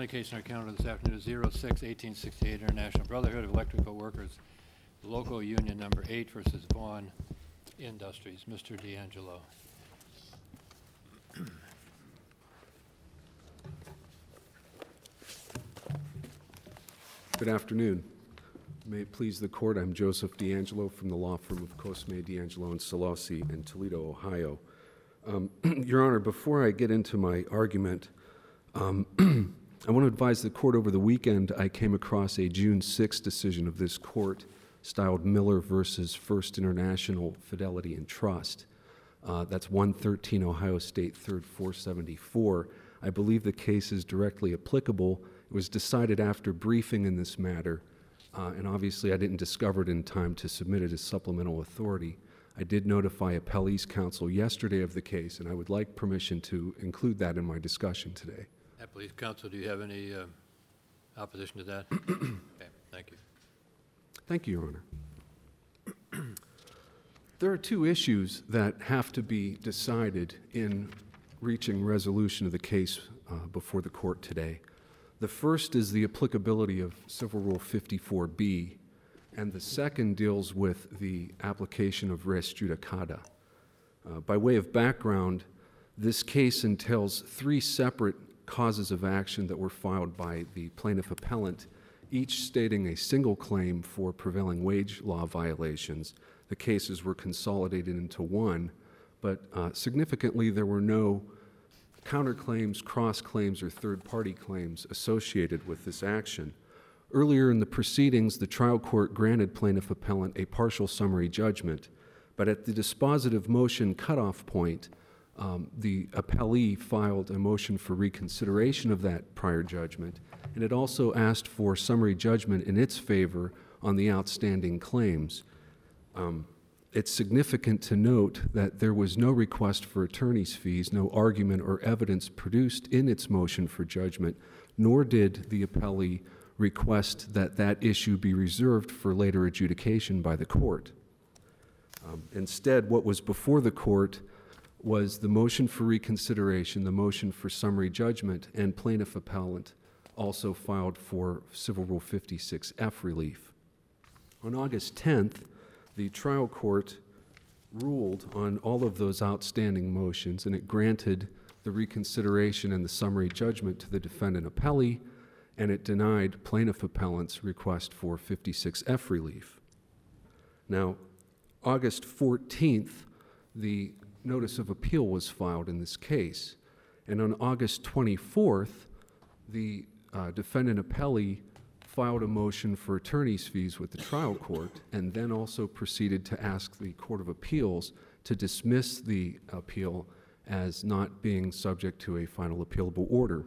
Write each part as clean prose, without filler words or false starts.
only case in our calendar this afternoon is 06-1868 International Brotherhood of Electrical Workers, Local Union Number 8 versus Vaughan Industries. Mr. D'Angelo. Good afternoon. May it please the court, I'm Joseph D'Angelo from the law firm of Cosme, D'Angelo, and Solossi in Toledo, Ohio. Your Honor, before I get into my argument, I want to advise the court over the weekend I came across a June 6 decision of this court styled Miller versus First International Fidelity and Trust. That's 113 Ohio State 3rd 474. I believe the case is directly applicable. It was decided after briefing in this matter, and obviously I didn't discover it in time to submit it as supplemental authority. I did notify Appellee's Counsel yesterday of the case, and I would like permission to include that in my discussion today. Appellee's Counsel, do you have any opposition to that? Okay, thank you. Thank you, Your Honor. There are two issues that have to be decided in reaching resolution of the case before the court today. The first is the applicability of Civil Rule 54B, and the second deals with the application of res judicata. By way of background, this case entails three separate causes of action that were filed by the plaintiff appellant, each stating a single claim for prevailing wage law violations. The cases were consolidated into one, but significantly there were no counterclaims, cross-claims, or third-party claims associated with this action. Earlier in the proceedings, the trial court granted plaintiff appellant a partial summary judgment, but at the dispositive motion cutoff point, the appellee filed a motion for reconsideration of that prior judgment, and it also asked for summary judgment in its favor on the outstanding claims. It's significant to note that there was no request for attorney's fees, no argument or evidence produced in its motion for judgment, nor did the appellee request that that issue be reserved for later adjudication by the court. Instead, what was before the court was the motion for reconsideration, the motion for summary judgment, and plaintiff appellant also filed for Civil Rule 56F relief. On August 10th, the trial court ruled on all of those outstanding motions, and it granted the reconsideration and the summary judgment to the defendant appellee, and it denied plaintiff appellant's request for 56F relief. Now, August 14th, the notice of appeal was filed in this case, and on August 24th, the defendant appellee filed a motion for attorney's fees with the trial court, and then also proceeded to ask the Court of Appeals to dismiss the appeal as not being subject to a final appealable order.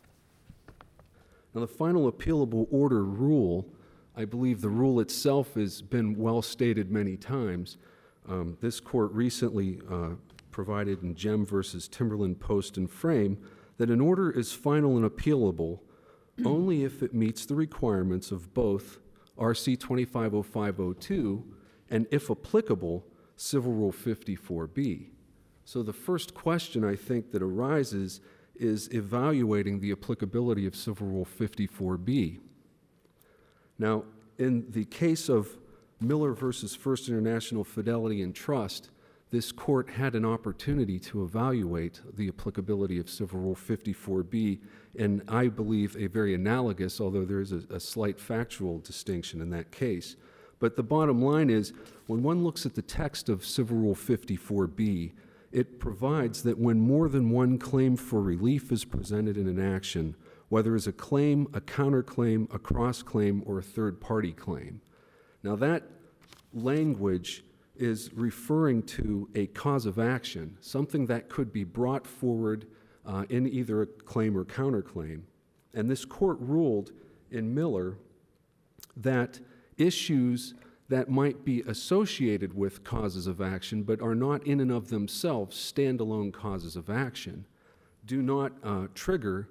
Now, the final appealable order rule, I believe the rule itself has been well stated many times. This court recently provided in Gem versus Timberland Post and Frame that an order is final and appealable only if it meets the requirements of both RC 250502 and, if applicable, Civil Rule 54B. So the first question I think that arises is evaluating the applicability of Civil Rule 54B. Now, in the case of Miller versus First International Fidelity and Trust, this court had an opportunity to evaluate the applicability of Civil Rule 54B, and I believe a very analogous, although there is a slight factual distinction in that case. But the bottom line is, when one looks at the text of Civil Rule 54B, it provides that when more than one claim for relief is presented in an action, whether it's a claim, a counterclaim, a cross-claim, or a third-party claim. Now that language is referring to a cause of action, something that could be brought forward in either a claim or counterclaim. And this court ruled in Miller that issues that might be associated with causes of action but are not in and of themselves standalone causes of action do not trigger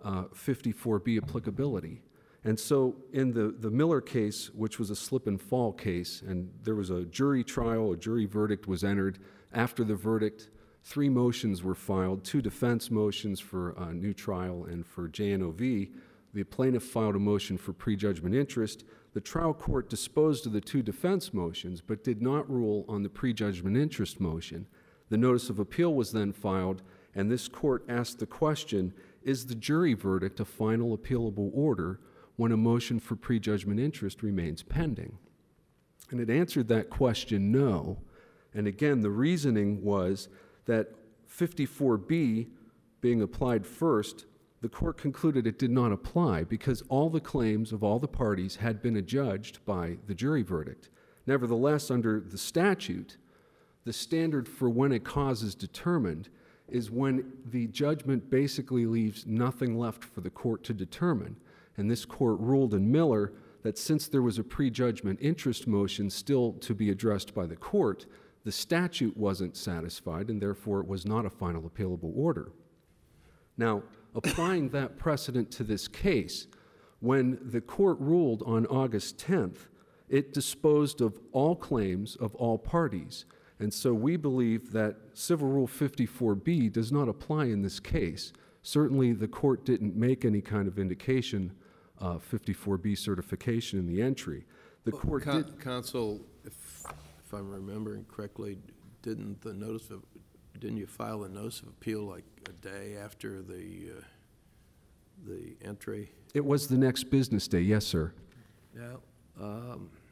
54B applicability. And so in the Miller case, which was a slip and fall case, and there was a jury trial, a jury verdict was entered. After the verdict, 3 motions were filed, 2 defense motions for a new trial and for JNOV. The plaintiff filed a motion for prejudgment interest. The trial court disposed of the 2 defense motions, but did not rule on the prejudgment interest motion. The notice of appeal was then filed, and this court asked the question, is the jury verdict a final appealable order when a motion for prejudgment interest remains pending? And it answered that question, no. And again, the reasoning was that 54B being applied first, the court concluded it did not apply because all the claims of all the parties had been adjudged by the jury verdict. Nevertheless, under the statute, the standard for when a cause is determined is when the judgment basically leaves nothing left for the court to determine. And this court ruled in Miller that since there was a prejudgment interest motion still to be addressed by the court, the statute wasn't satisfied, and therefore it was not a final appealable order. Now, applying that precedent to this case, when the court ruled on August 10th, it disposed of all claims of all parties. And so we believe that Civil Rule 54B does not apply in this case. Certainly the court didn't make any kind of indication of 54B certification in the entry. The court did... Counsel, if I'm remembering correctly, didn't you file a notice of appeal like a day after the entry? It was the next business day, yes, sir. Yeah.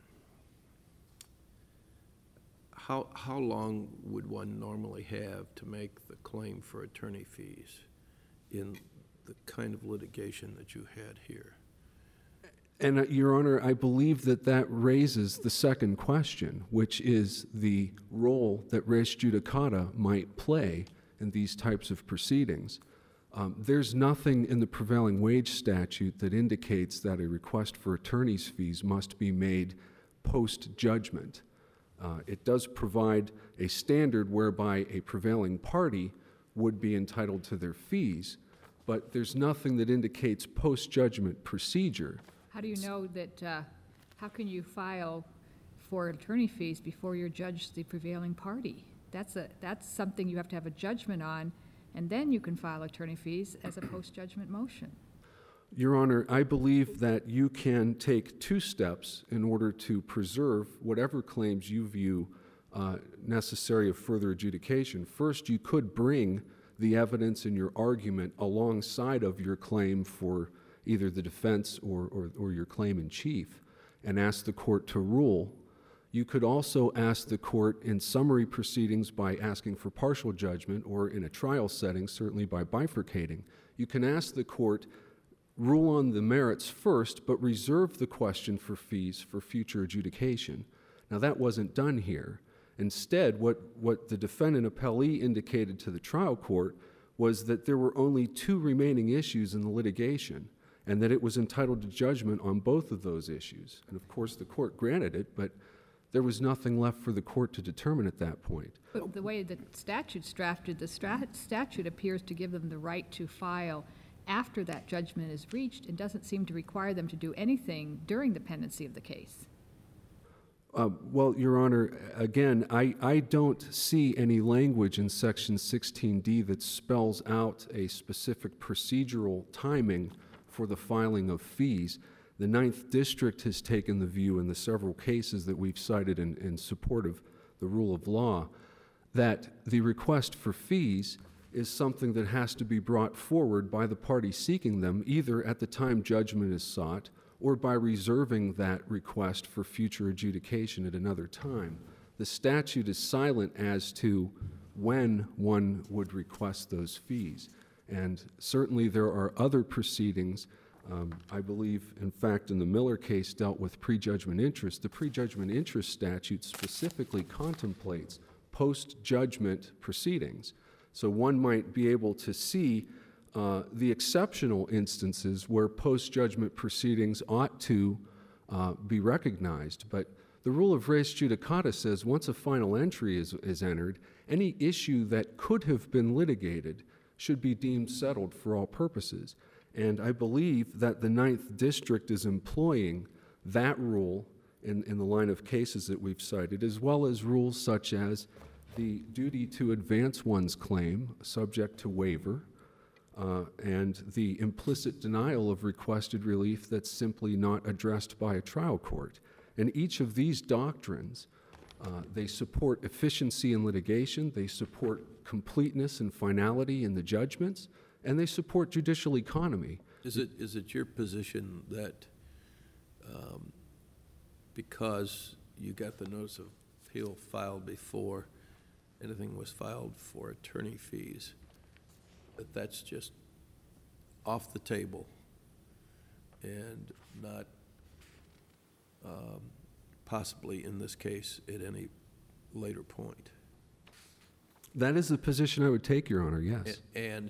How long would one normally have to make the claim for attorney fees in the kind of litigation that you had here? And, Your Honor, I believe that that raises the second question, which is the role that res judicata might play in these types of proceedings. There's nothing in the prevailing wage statute that indicates that a request for attorney's fees must be made post-judgment. It does provide a standard whereby a prevailing party would be entitled to their fees, but there's nothing that indicates post-judgment procedure. How do you know that, how can you file for attorney fees before you're judged the prevailing party? That's something you have to have a judgment on, and then you can file attorney fees as a post-judgment motion. Your Honor, I believe that you can take 2 steps in order to preserve whatever claims you view necessary of further adjudication. First, you could bring the evidence in your argument alongside of your claim for either the defense or your claim in chief and ask the court to rule. You could also ask the court in summary proceedings by asking for partial judgment, or in a trial setting, certainly by bifurcating. You can ask the court, rule on the merits first, but reserve the question for fees for future adjudication. Now, that wasn't done here. Instead, what the defendant appellee indicated to the trial court was that there were only 2 remaining issues in the litigation, and that it was entitled to judgment on both of those issues. And of course, the court granted it, but there was nothing left for the court to determine at that point. But the way the statute's drafted, the statute appears to give them the right to file after that judgment is reached, and doesn't seem to require them to do anything during the pendency of the case. Well, Your Honor, again, I don't see any language in Section 16D that spells out a specific procedural timing for the filing of fees. The 9th District has taken the view in the several cases that we've cited in support of the rule of law that the request for fees is something that has to be brought forward by the party seeking them, either at the time judgment is sought or by reserving that request for future adjudication at another time. The statute is silent as to when one would request those fees. And certainly there are other proceedings. I believe, in fact, in the Miller case dealt with prejudgment interest. The prejudgment interest statute specifically contemplates post-judgment proceedings. So one might be able to see the exceptional instances where post-judgment proceedings ought to be recognized. But the rule of res judicata says once a final entry is entered, any issue that could have been litigated should be deemed settled for all purposes. And I believe that the 9th District is employing that rule in the line of cases that we've cited, as well as rules such as the duty to advance one's claim subject to waiver, and the implicit denial of requested relief that's simply not addressed by a trial court. And each of these doctrines, they support efficiency in litigation, they support completeness and finality in the judgments, and they support judicial economy. Is it your position that because you got the notice of appeal filed before anything was filed for attorney fees, that that's just off the table and not possibly in this case at any later point? That is the position I would take, Your Honor, yes. And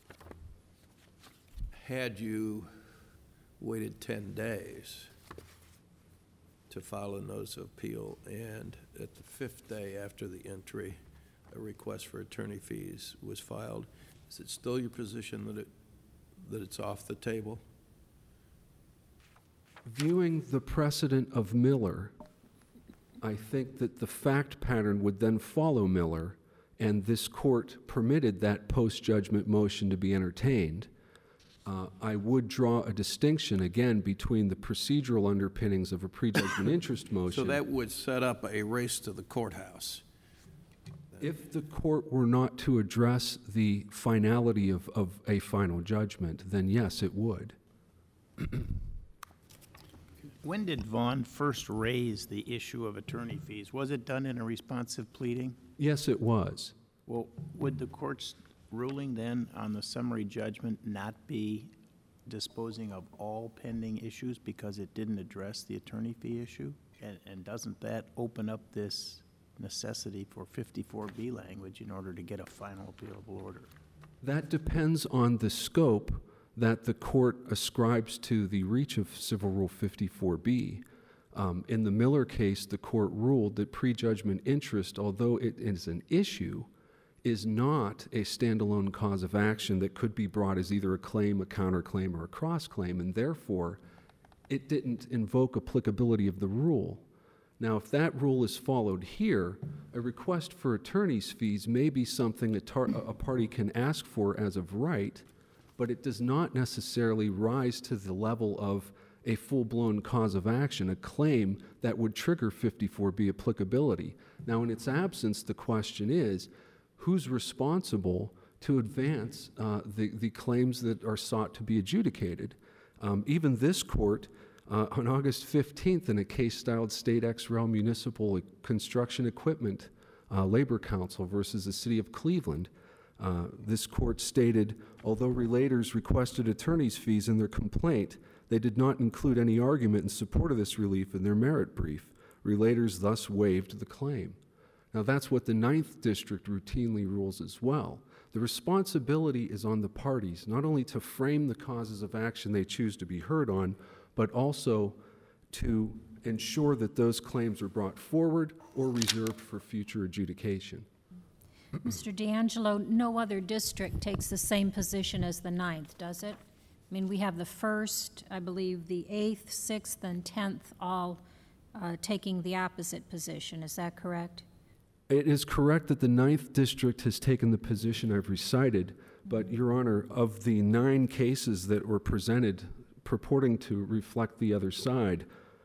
had you waited 10 days to file a notice of appeal, and at the 5th day after the entry, a request for attorney fees was filed, is it still your position that it's off the table? Viewing the precedent of Miller, I think that the fact pattern would then follow Miller, and this court permitted that post-judgment motion to be entertained. I would draw a distinction, again, between the procedural underpinnings of a prejudgment interest motion. So that would set up a race to the courthouse. If the court were not to address the finality of a final judgment, then yes, it would. When did Vaughn first raise the issue of attorney fees? Was it done in a responsive pleading? Yes, it was. Well, would the court's ruling then on the summary judgment not be disposing of all pending issues because it didn't address the attorney fee issue? And doesn't that open up this necessity for 54B language in order to get a final appealable order? That depends on the scope that the court ascribes to the reach of Civil Rule 54B. In the Miller case, the court ruled that prejudgment interest, although it is an issue, is not a standalone cause of action that could be brought as either a claim, a counterclaim, or a cross-claim, and therefore it didn't invoke applicability of the rule. Now, if that rule is followed here, a request for attorney's fees may be something a party can ask for as of right, but it does not necessarily rise to the level of a full-blown cause of action, a claim that would trigger 54B applicability. Now, in its absence, the question is, who's responsible to advance the claims that are sought to be adjudicated? Even this court, on August 15th, in a case styled State Ex Rel Municipal Construction Equipment Labor Council versus the City of Cleveland, this court stated, although relators requested attorney's fees in their complaint, they did not include any argument in support of this relief in their merit brief. Relators thus waived the claim. Now, that's what the 9th District routinely rules as well. The responsibility is on the parties, not only to frame the causes of action they choose to be heard on, but also to ensure that those claims are brought forward or reserved for future adjudication. Mr. D'Angelo, no other district takes the same position as the 9th, does it? I mean, we have the 1st, I believe the 8th, 6th, and 10th all taking the opposite position. Is that correct? It is correct that the 9th District has taken the position I've recited, but, Your Honor, of the 9 cases that were presented purporting to reflect the other side,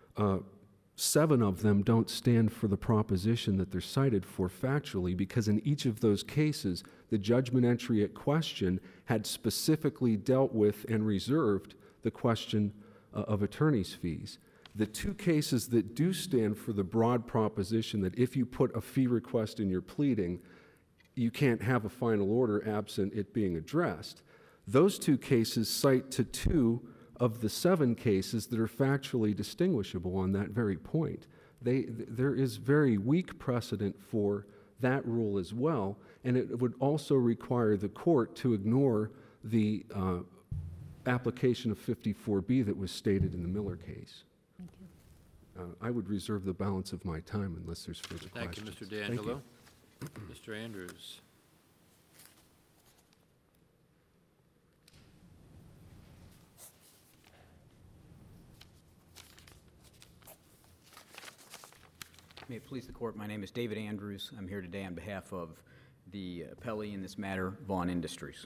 7 of them don't stand for the proposition that they're cited for factually, because in each of those cases, the judgment entry at question had specifically dealt with and reserved the question of attorney's fees. The 2 cases that do stand for the broad proposition that if you put a fee request in your pleading, you can't have a final order absent it being addressed, those 2 cases cite to 2 of the 7 cases that are factually distinguishable on that very point. There is very weak precedent for that rule as well, and it would also require the court to ignore the application of 54B that was stated in the Miller case. Thank you. I would reserve the balance of my time unless there's further Thank you, questions. Mr. D'Angelo. Mr. Andrews. May it please the court, my name is David Andrews. I'm here today on behalf of the appellee in this matter, Vaughn Industries.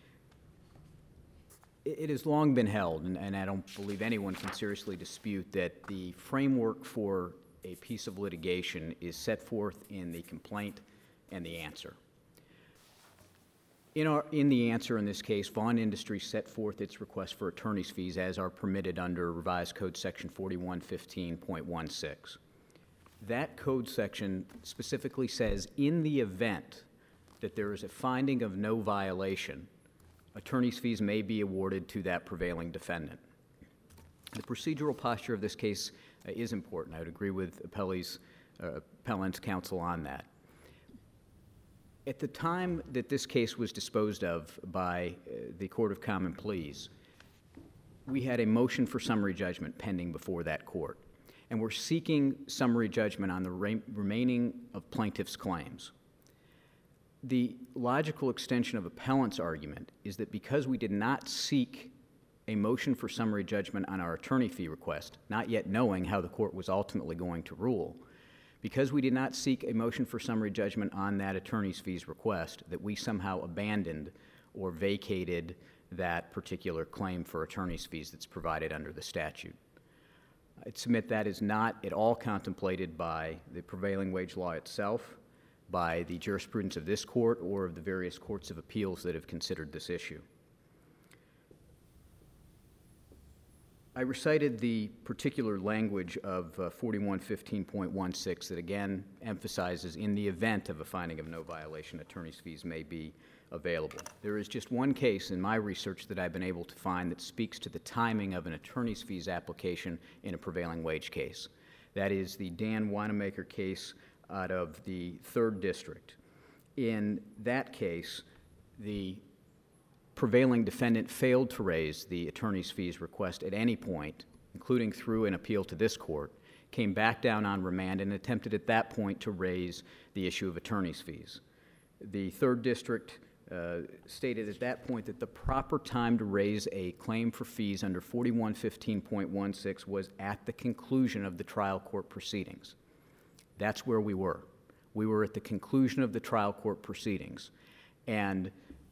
It has long been held, and I don't believe anyone can seriously dispute that the framework for a piece of litigation is set forth in the complaint and the answer. In the answer in this case, Vaughn Industries set forth its request for attorney's fees as are permitted under Revised Code Section 4115.16. That code section specifically says, in the event that there is a finding of no violation, attorney's fees may be awarded to that prevailing defendant. The procedural posture of this case is important. I would agree with appellant's counsel on that. At the time that this case was disposed of by the Court of Common Pleas, we had a motion for summary judgment pending before that court, and we're seeking summary judgment on the remaining of plaintiff's claims. The logical extension of appellant's argument is that because we did not seek a motion for summary judgment on our attorney fee request, not yet knowing how the court was ultimately going to rule, because we did not seek a motion for summary judgment on that attorney's fees request, that we somehow abandoned or vacated that particular claim for attorney's fees that's provided under the statute. I'd submit that is not at all contemplated by the prevailing wage law itself, by the jurisprudence of this court, or of the various courts of appeals that have considered this issue. I recited the particular language of 4115.16 that again emphasizes, in the event of a finding of no violation, attorney's fees may be available. There is just one case in my research that I've been able to find that speaks to the timing of an attorney's fees application in a prevailing wage case. That is the Dan Wanamaker case out of the 3rd District. In that case, the prevailing defendant failed to raise the attorney's fees request at any point, including through an appeal to this court, came back down on remand and attempted at that point to raise the issue of attorney's fees. The 3rd District stated at that point that the proper time to raise a claim for fees under 4115.16 was at the conclusion of the trial court proceedings. That's where we were. We were at the conclusion of the trial court proceedings. And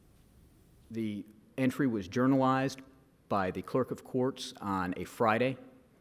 the entry was journalized by the clerk of courts on a Friday.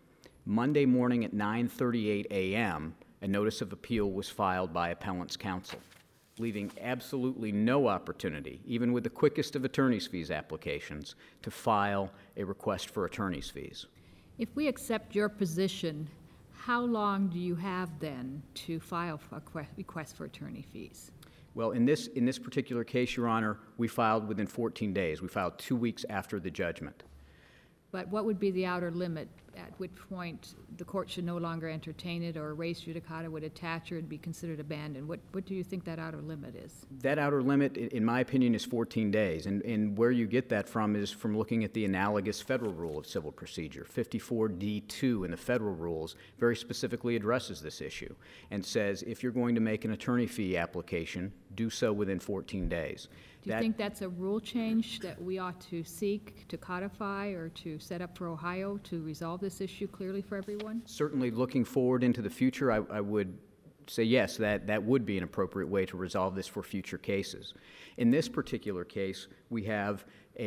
Monday morning at 9:38 a.m., a notice of appeal was filed by appellant's counsel, leaving absolutely no opportunity, even with the quickest of attorney's fees applications, to file a request for attorney's fees. If we accept your position, how long do you have then to file a request for attorney fees? Well, in this particular case, Your Honor, we filed within 14 days. We filed 2 weeks after the judgment. But what would be the outer limit, at which point the court should no longer entertain it, or res judicata would attach or it'd be considered abandoned? What do you think that outer limit is? That outer limit, in my opinion, is 14 days. And where you get that from is from looking at the analogous federal rule of civil procedure. 54D2 in the federal rules very specifically addresses this issue and says if you're going to make an attorney fee application, do so within 14 days. Do you think that's a rule change that we ought to seek to codify or to set up for Ohio to resolve this issue clearly for everyone? Certainly looking forward into the future, I would say yes, that would be an appropriate way to resolve this for future cases. In this particular case, we have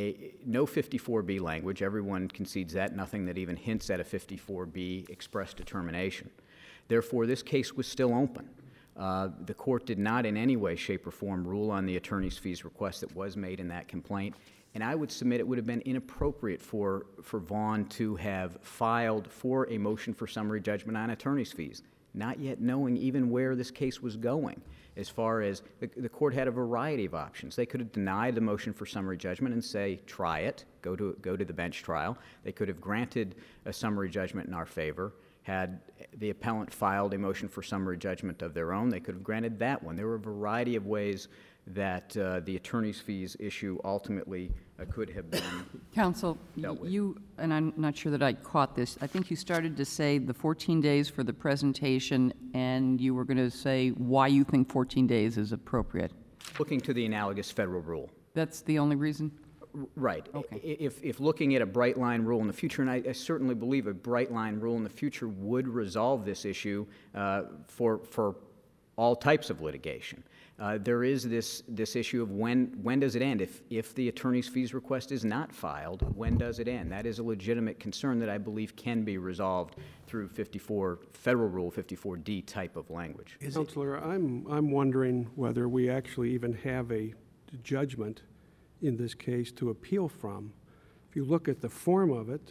no 54B language. Everyone concedes that, nothing that even hints at a 54B express determination. Therefore, this case was still open. The court did not in any way, shape, or form rule on the attorney's fees request that was made in that complaint, and I would submit it would have been inappropriate for Vaughn to have filed for a motion for summary judgment on attorney's fees, not yet knowing even where this case was going. As far as the court had a variety of options. They could have denied the motion for summary judgment and say, try it, go to the bench trial. They could have granted a summary judgment in our favor. Had the appellant filed a motion for summary judgment of their own, they could have granted that one. There were a variety of ways that the attorney's fees issue ultimately could have been Counsel, dealt with. you, and I'm not sure that I caught this, I think you started to say the 14 days for the presentation, and you were going to say why you think 14 days is appropriate. Looking to the analogous federal rule. That's the only reason? Right. Okay. If looking at a bright line rule in the future, and I certainly believe a bright line rule in the future would resolve this issue for all types of litigation. There is this issue of when does it end? If the attorney's fees request is not filed, when does it end? That is a legitimate concern that I believe can be resolved through Federal Rule 54D type of language. Counselor, I'm wondering whether we actually even have a judgment in this case to appeal from. If you look at the form of it,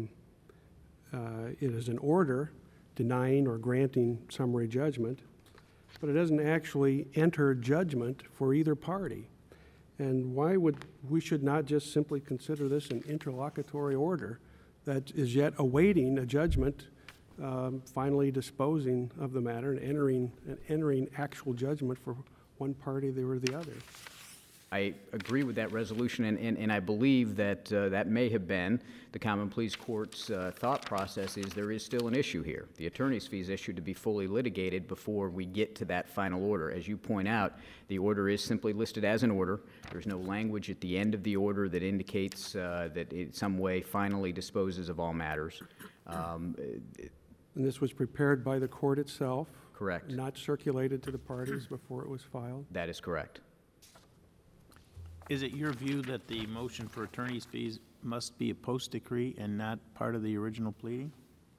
it is an order denying or granting summary judgment, but it doesn't actually enter judgment for either party. And we should not just simply consider this an interlocutory order that is yet awaiting a judgment, finally disposing of the matter and entering actual judgment for one party or the other. I agree with that resolution, and I believe that that may have been the Common Pleas Court's thought process is there is still an issue here. The attorney's fees issue to be fully litigated before we get to that final order. As you point out, the order is simply listed as an order. There's no language at the end of the order that indicates that it in some way finally disposes of all matters. And this was prepared by the court itself? Correct. Not circulated to the parties before it was filed? That is correct. Is it your view that the motion for attorney's fees must be a post-decree and not part of the original pleading?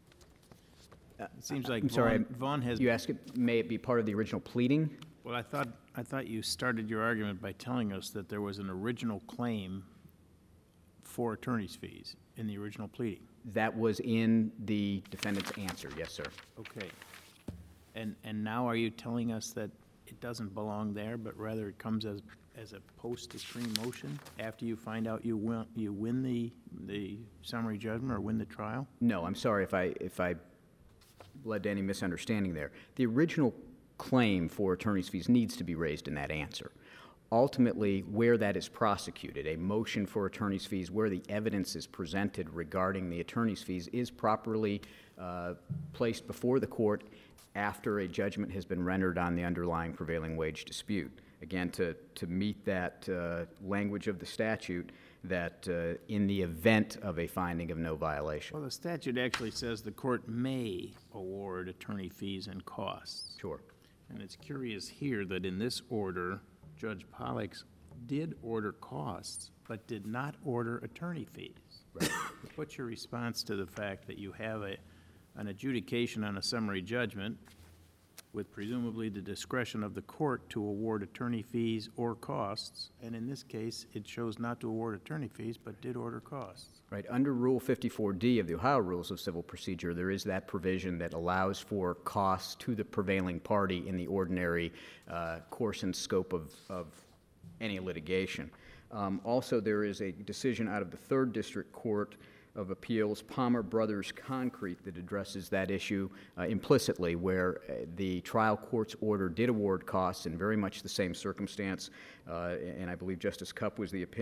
It seems like I'm sorry, Vaughn has... You ask it, may it be part of the original pleading? Well, I thought you started your argument by telling us that there was an original claim for attorney's fees in the original pleading. That was in the defendant's answer, yes, sir. Okay. And now are you telling us that it doesn't belong there, but rather it comes as a post-decree motion after you find out you win the summary judgment or win the trial? No, I'm sorry if I led to any misunderstanding there. The original claim for attorney's fees needs to be raised in that answer. Ultimately, where that is prosecuted, a motion for attorney's fees where the evidence is presented regarding the attorney's fees is properly placed before the court after a judgment has been rendered on the underlying prevailing wage dispute. Again, to meet that language of the statute, that in the event of a finding of no violation. Well, the statute actually says the court may award attorney fees and costs. Sure. And it's curious here that in this order, Judge Pollux did order costs, but did not order attorney fees. Right. What's your response to the fact that you have an adjudication on a summary judgment with presumably the discretion of the court to award attorney fees or costs, and in this case, it chose not to award attorney fees, but did order costs? Right. Under Rule 54D of the Ohio Rules of Civil Procedure, there is that provision that allows for costs to the prevailing party in the ordinary course and scope of any litigation. Also, there is a decision out of the 3rd District Court of Appeals, Palmer Brothers Concrete, that addresses that issue implicitly, where the trial court's order did award costs in very much the same circumstance, and I believe Justice Cupp was the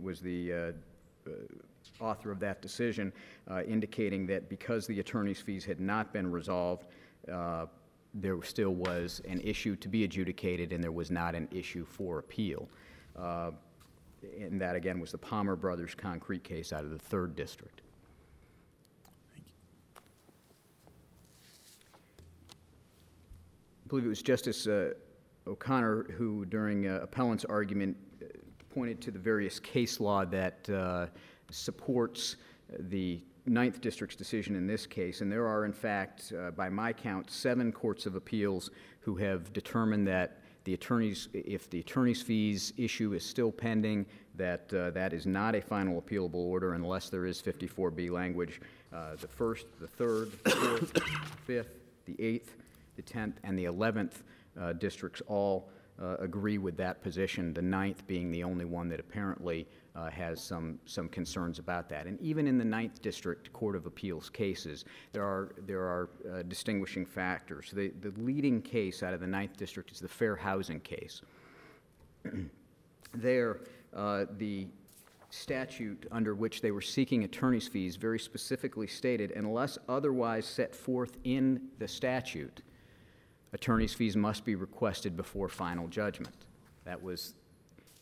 author of that decision, indicating that because the attorney's fees had not been resolved, there still was an issue to be adjudicated, and there was not an issue for appeal. And that, again, was the Palmer Brothers Concrete case out of the 3rd District. Thank you. I believe it was Justice O'Connor who, during appellant's argument, pointed to the various case law that supports the 9th District's decision in this case. And there are, in fact, by my count, 7 courts of appeals who have determined that if the attorney's fees issue is still pending, that is not a final appealable order unless there is 54B language. The 1st, the 3rd, the 4th, the 5th, the 8th, the 10th, and the 11th districts all agree with that position, the 9th being the only one that apparently has some concerns about that. And even in the 9th District Court of Appeals cases, there are distinguishing factors. The leading case out of the 9th District is the Fair Housing case. There, the statute under which they were seeking attorney's fees very specifically stated, unless otherwise set forth in the statute, attorney's fees must be requested before final judgment. That was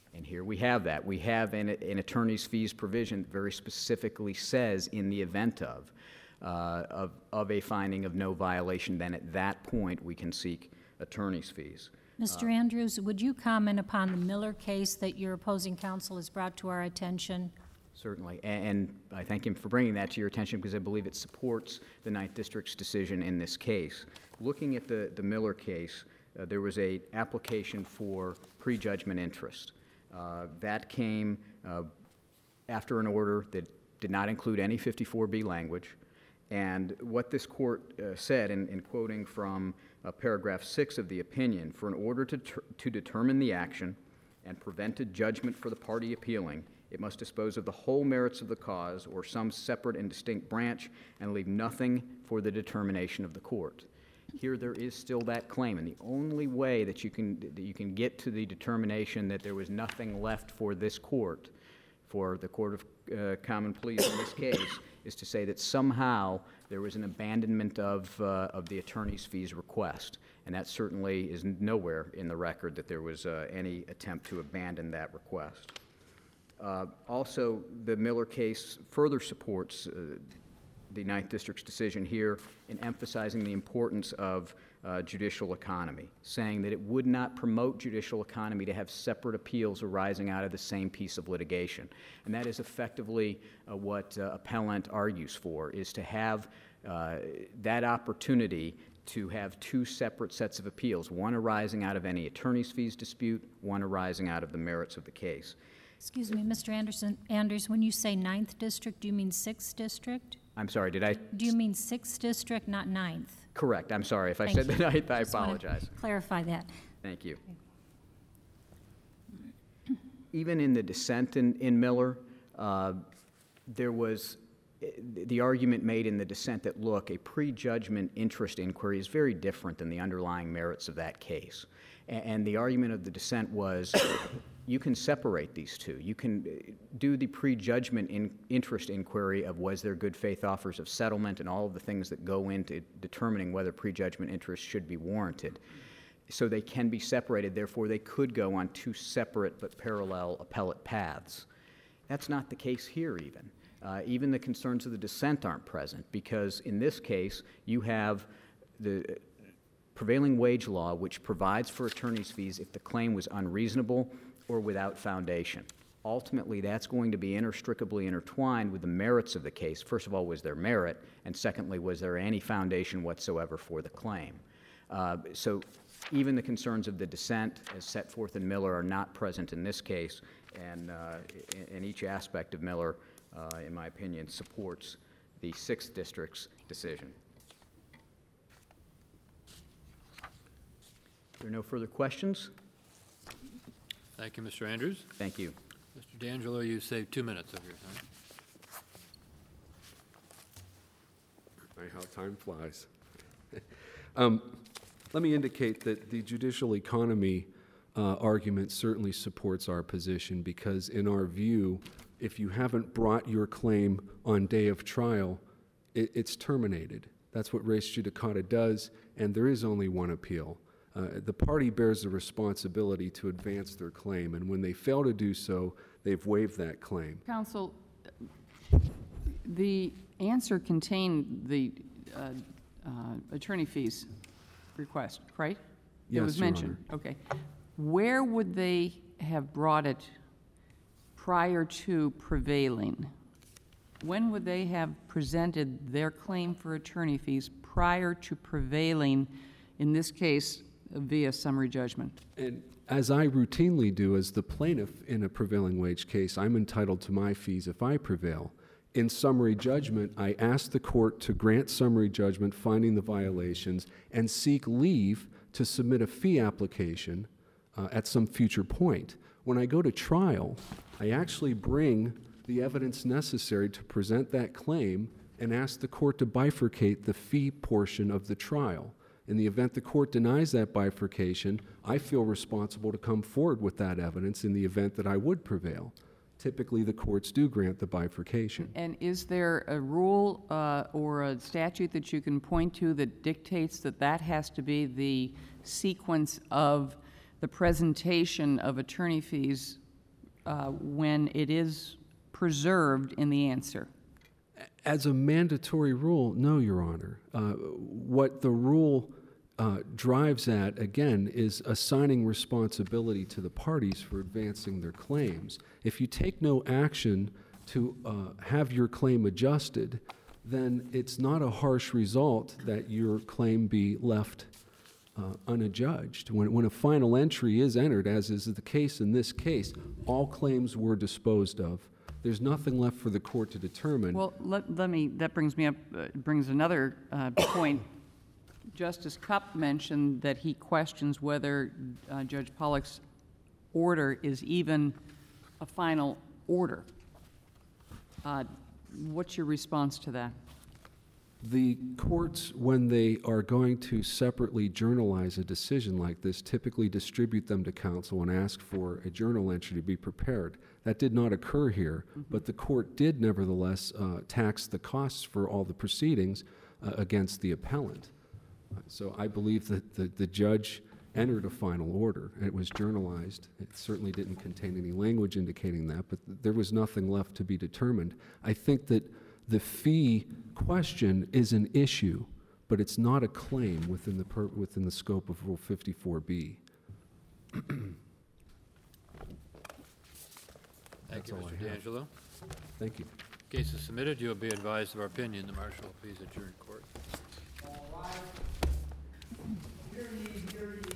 And here we have that. We have an attorney's fees provision that very specifically says in the event of a finding of no violation, then at that point we can seek attorney's fees. Mr. Andrews, would you comment upon the Miller case that your opposing counsel has brought to our attention? Certainly, and I thank him for bringing that to your attention because I believe it supports the Ninth District's decision in this case. Looking at the Miller case, there was an application for prejudgment interest. That came after an order that did not include any 54B language. And what this court said, in quoting from paragraph 6 of the opinion, for an order to determine the action and prevent a judgment for the party appealing, it must dispose of the whole merits of the cause or some separate and distinct branch and leave nothing for the determination of the court. Here there is still that claim, and the only way that you can get to the determination that there was nothing left for this court, for the Court of Common Pleas in this case, is to say that somehow there was an abandonment of the attorney's fees request, and that certainly is nowhere in the record that there was any attempt to abandon that request. Also, the Miller case further supports the Ninth District's decision here in emphasizing the importance of judicial economy, saying that it would not promote judicial economy to have separate appeals arising out of the same piece of litigation. And that is effectively what appellant argues for, is to have that opportunity to have two separate sets of appeals, one arising out of any attorney's fees dispute, one arising out of the merits of the case. Excuse me, Mr. Anders, when you say 9th District, do you mean 6th District? I'm sorry, did I? Do you mean 6th District, not 9th? Correct. I'm sorry. If I said the 9th, I apologize. Clarify that. Thank you. Even in the dissent in Miller, there was the argument made in the dissent that, look, a prejudgment interest inquiry is very different than the underlying merits of that case. And the argument of the dissent was you can separate these two. You can do the prejudgment interest inquiry of was there good faith offers of settlement and all of the things that go into determining whether prejudgment interest should be warranted. So they can be separated. Therefore, they could go on two separate but parallel appellate paths. That's not the case here even. Even the concerns of the dissent aren't present because in this case you have the prevailing wage law which provides for attorney's fees if the claim was unreasonable or without foundation. Ultimately, that's going to be inextricably intertwined with the merits of the case. First of all, was there merit? And secondly, was there any foundation whatsoever for the claim? So even the concerns of the dissent as set forth in Miller are not present in this case, and in each aspect of Miller, in my opinion, supports the 6th District's decision. If there are no further questions? Thank you, Mr. Andrews. Thank you. Mr. D'Angelo, you saved 2 minutes of your time. How time flies. Let me indicate that the judicial economy argument certainly supports our position because in our view, if you haven't brought your claim on day of trial, it's terminated. That's what res judicata does, and there is only one appeal. The party bears the responsibility to advance their claim, and when they fail to do so, they've waived that claim. Counsel, the answer contained the attorney fees request, right? Yes, it was Your mentioned. Honor. Okay. Where would they have brought it prior to prevailing? When would they have presented their claim for attorney fees prior to prevailing, in this case, via summary judgment? And as I routinely do as the plaintiff in a prevailing wage case, I'm entitled to my fees if I prevail. In summary judgment, I ask the court to grant summary judgment finding the violations and seek leave to submit a fee application at some future point. When I go to trial, I actually bring the evidence necessary to present that claim and ask the court to bifurcate the fee portion of the trial. In the event the court denies that bifurcation, I feel responsible to come forward with that evidence in the event that I would prevail. Typically, the courts do grant the bifurcation. And is there a rule or a statute that you can point to that dictates that that has to be the sequence of the presentation of attorney fees when it is preserved in the answer? As a mandatory rule, no, Your Honor. What the rule drives at, again, is assigning responsibility to the parties for advancing their claims. If you take no action to have your claim adjusted, then it's not a harsh result that your claim be left unadjudged. When a final entry is entered, as is the case in this case, all claims were disposed of. There's nothing left for the court to determine. Well, that brings me up, brings another point. Justice Cupp mentioned that he questions whether Judge Pollack's order is even a final order. What's your response to that? The courts, when they are going to separately journalize a decision like this, typically distribute them to counsel and ask for a journal entry to be prepared. That did not occur here, but the court did nevertheless tax the costs for all the proceedings against the appellant. So I believe that the judge entered a final order. It was journalized. It certainly didn't contain any language indicating that, but there was nothing left to be determined. I think that the fee question is an issue, but it's not a claim within the scope of Rule 54B. Thank you, all I Mr. have. D'Angelo. Thank you. Case is submitted. You will be advised of our opinion. The marshal will please adjourn court. All rise. Hear ye, hear ye.